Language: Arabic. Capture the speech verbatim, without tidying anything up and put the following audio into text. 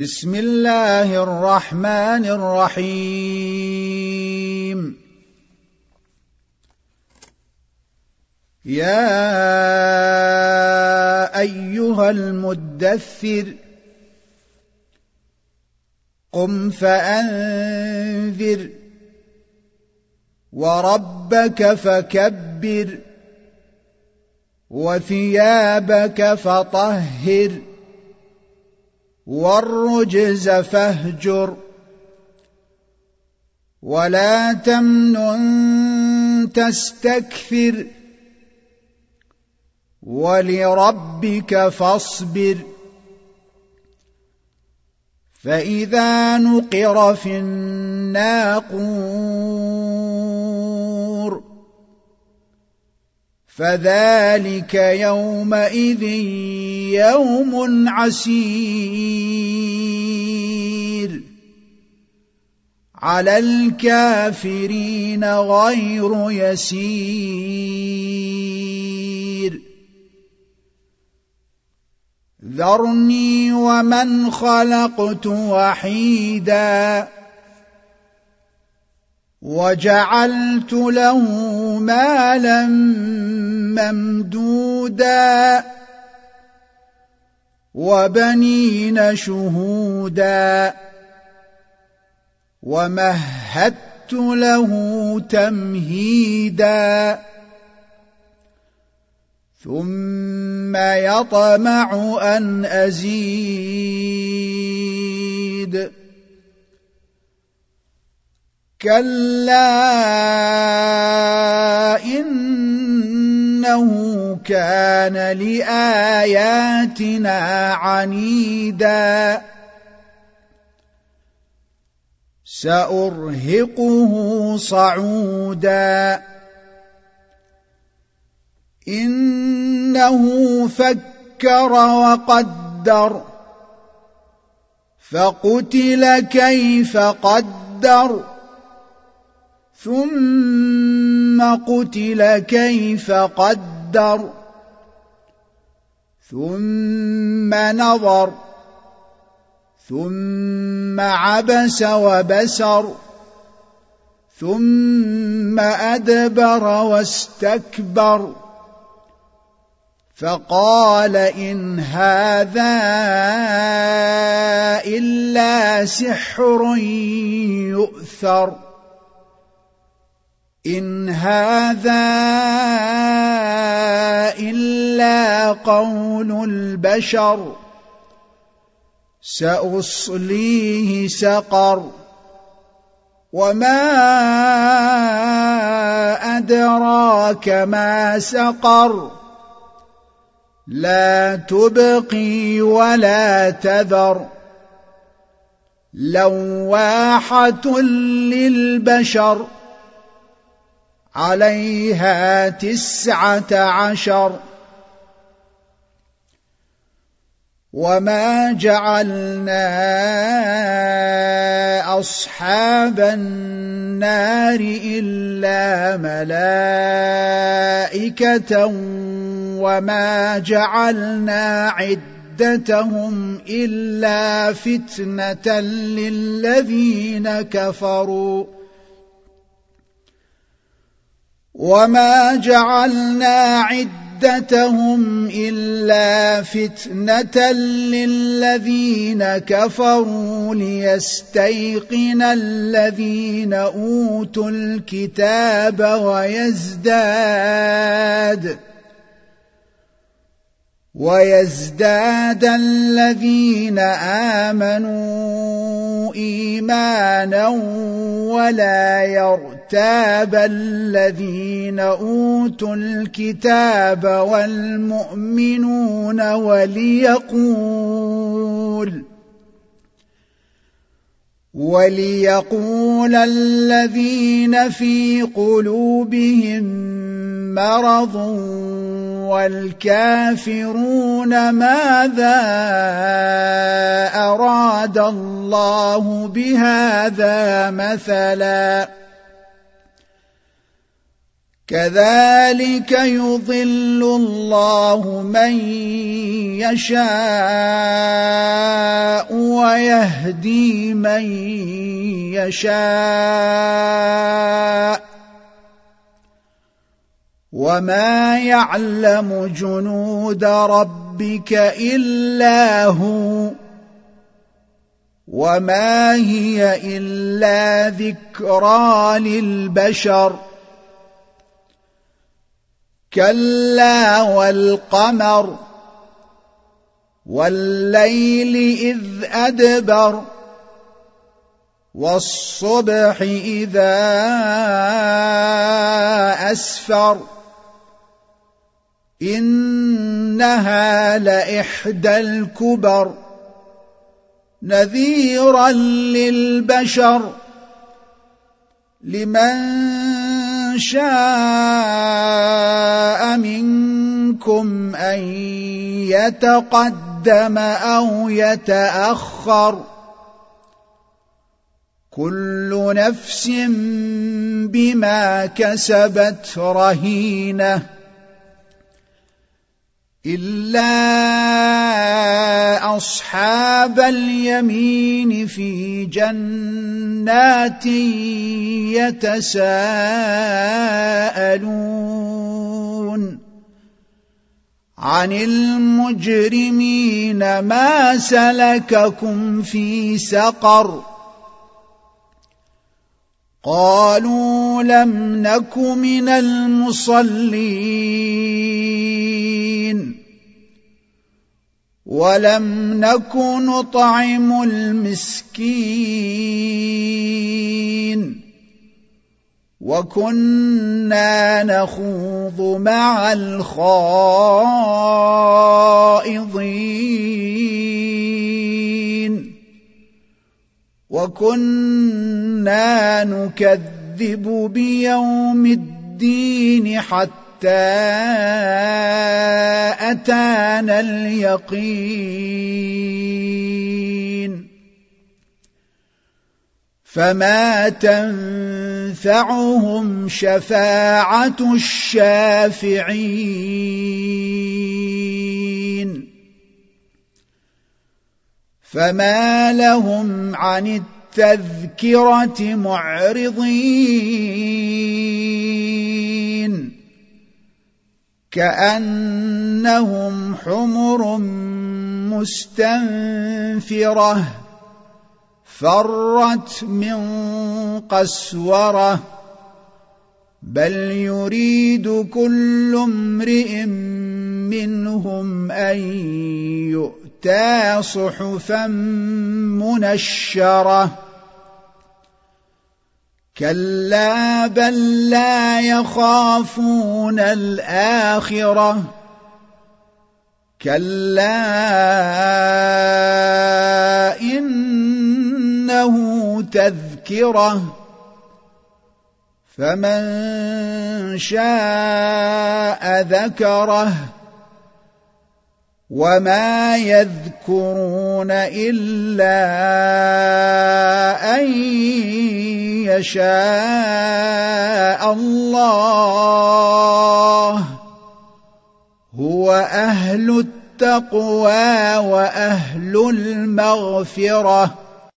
بسم الله الرحمن الرحيم. يا أيها المدثر قم فأنذر وربك فكبر وثيابك فطهر والرجز فاهجر ولا تمنن تستكثر ولربك فاصبر. فإذا نقر في الناقور فذلك يومئذ يوم عسير على الكافرين غير يسير. ذرني ومن خلقت وحيدا وجعلت له مالا ممدودا وبنين شهودا ومهدت له تمهيدا ثم يطمع أن أزيد كلا إنه كان لآياتنا عنيدا سأرهقه صعودا إنه فكر وقدر فقتل كيف قدر ثم قتل كيف قدر ثم نظر ثم عبس وبسر ثم أدبر واستكبر فقال إن هذا إلا سحر يؤثر إن هذا إلا قول البشر سأصليه سقر وما أدراك ما سقر لا تبقي ولا تذر لواحة للبشر عليها تسعة عشر. وما جعلنا أصحاب النار إلا ملائكة وما جعلنا عدتهم إلا فتنة للذين كفروا وما جعلنا عدتهم إلا فتنة للذين كفروا ليستيقن الذين أوتوا الكتاب ويزداد ويزداد الذين آمنوا إيمانا ولا يرتاب الذين أوتوا الكتاب والمؤمنون وليقول وليقول الذين في قلوبهم مرض والكافرون ماذا أراد الله بهذا مثلا كذلك يضل الله من يشاء ويهدي من يشاء وما يعلم جنود ربك إلا هو وما هي إلا ذكرى للبشر كلا والقمر والليل إذ أدبر والصبح إذا أسفر إنها لإحدى الكبر نذيرا للبشر لمن شاء منكم أن يتقدم أو يتأخر كل نفس بما كسبت رهينة إلا أصحاب اليمين في جنات يتساءلون عن المجرمين ما سلككم في سقر قالوا لم نك من المصلين ولم نك نطعم المسكين وكنا نخوض مع الخائضين وكنا نكذب بيوم الدين حتى أتانا اليقين فما تنفعهم شفاعة الشافعين فما لهم عن التذكرة معرضين كأنهم حمر مستنفرة فرت من قسورة بل يريد كل امرئ منهم أن يؤتى صحفا منشرة كلا بل لا يخافون الآخرة كلا إنه تذكرة فمن شاء ذكره وما يذكرون إلا أن يشاء الله هو أهل التقوى وأهل المغفرة